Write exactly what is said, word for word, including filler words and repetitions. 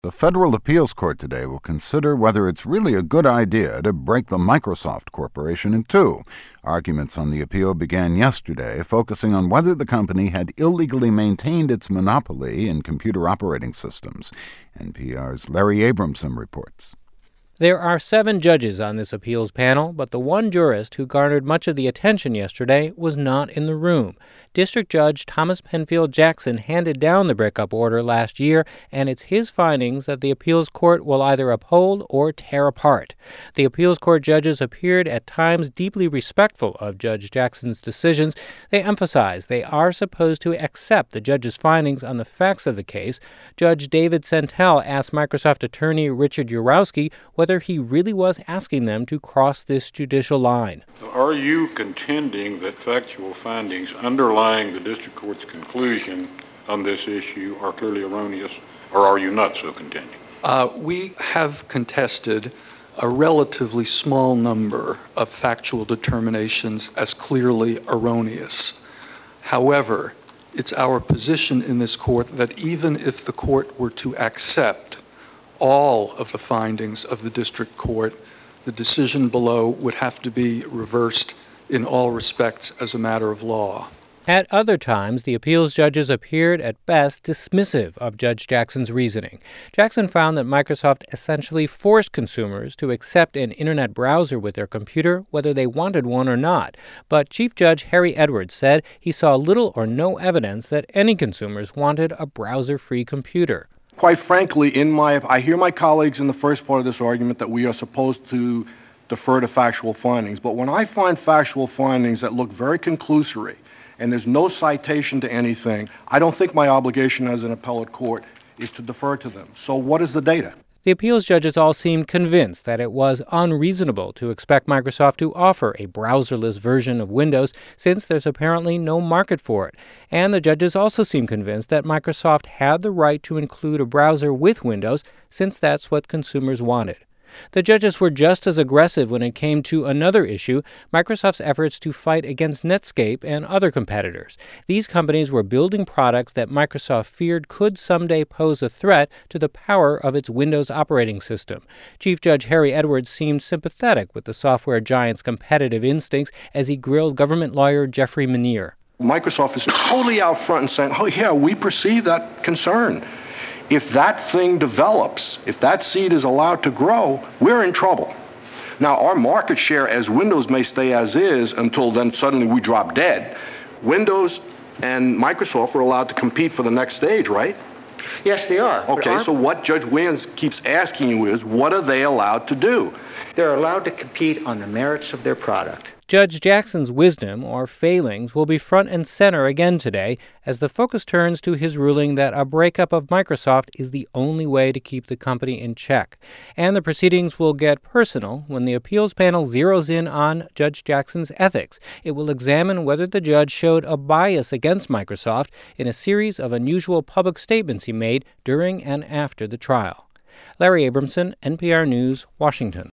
The Federal Appeals Court today will consider whether it's really a good idea to break the Microsoft Corporation in two. Arguments on the appeal began yesterday, focusing on whether the company had illegally maintained its monopoly in computer operating systems. N P R's Larry Abramson reports. There are seven judges on this appeals panel, but the one jurist who garnered much of the attention yesterday was not in the room. District Judge Thomas Penfield Jackson handed down the breakup order last year, and it's his findings that the appeals court will either uphold or tear apart. The appeals court judges appeared at times deeply respectful of Judge Jackson's decisions. They emphasized they are supposed to accept the judge's findings on the facts of the case. Judge David Sentel asked Microsoft attorney Richard Urowski whether he really was asking them to cross this judicial line. Are you contending that factual findings underlying the district court's conclusion on this issue are clearly erroneous, or are you not so contending? Uh, we have contested a relatively small number of factual determinations as clearly erroneous. However, it's our position in this court that even if the court were to accept all of the findings of the district court, the decision below would have to be reversed in all respects as a matter of law. At other times, the appeals judges appeared at best dismissive of Judge Jackson's reasoning. Jackson found that Microsoft essentially forced consumers to accept an internet browser with their computer, whether they wanted one or not. But Chief Judge Harry Edwards said he saw little or no evidence that any consumers wanted a browser-free computer. Quite frankly, in my, I hear my colleagues in the first part of this argument that we are supposed to defer to factual findings. But when I find factual findings that look very conclusory and there's no citation to anything, I don't think my obligation as an appellate court is to defer to them. So what is the data? The appeals judges all seemed convinced that it was unreasonable to expect Microsoft to offer a browserless version of Windows since there's apparently no market for it. And the judges also seemed convinced that Microsoft had the right to include a browser with Windows since that's what consumers wanted. The judges were just as aggressive when it came to another issue, Microsoft's efforts to fight against Netscape and other competitors. These companies were building products that Microsoft feared could someday pose a threat to the power of its Windows operating system. Chief Judge Harry Edwards seemed sympathetic with the software giant's competitive instincts as he grilled government lawyer Jeffrey Manier. Microsoft is totally out front and saying, oh yeah, we perceive that concern. If that thing develops, if that seed is allowed to grow, we're in trouble. Now, our market share as Windows may stay as is until then suddenly we drop dead. Windows and Microsoft are allowed to compete for the next stage, right? Yes, they are. Okay, so what Judge Williams keeps asking you is, what are they allowed to do? They're allowed to compete on the merits of their product. Judge Jackson's wisdom, or failings, will be front and center again today as the focus turns to his ruling that a breakup of Microsoft is the only way to keep the company in check. And the proceedings will get personal when the appeals panel zeroes in on Judge Jackson's ethics. It will examine whether the judge showed a bias against Microsoft in a series of unusual public statements he made during and after the trial. Larry Abramson, N P R News, Washington.